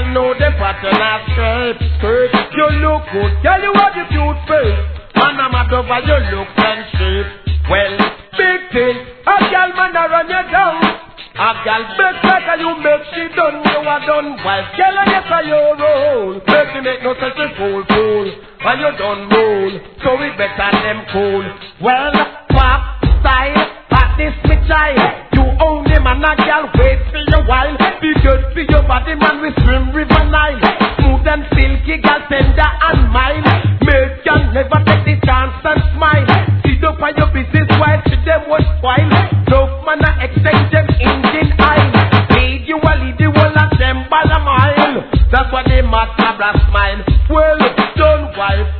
them know the pattern of shape. You look good, girl, you have the cute face. Man, I'm a over, you look and shape. Well, big thing, a girl man a run you down. A girl big better you make she done, you are done. While girl and you say you roll, make me make no sense to fool. And you done roll, so we better them cool. Well, pop style, at this me child. You only man a girl, wait for your while. Be good for your body, man, we swim river Nile. Smooth and silky, girl, tender and mild. Make you never take the chance and smile. Sit up on your business while to them was spoil. Love man a exchange them engine oil. Lead you a lead you all of them by a mile. That's why they must have a smile. Well, don't wife.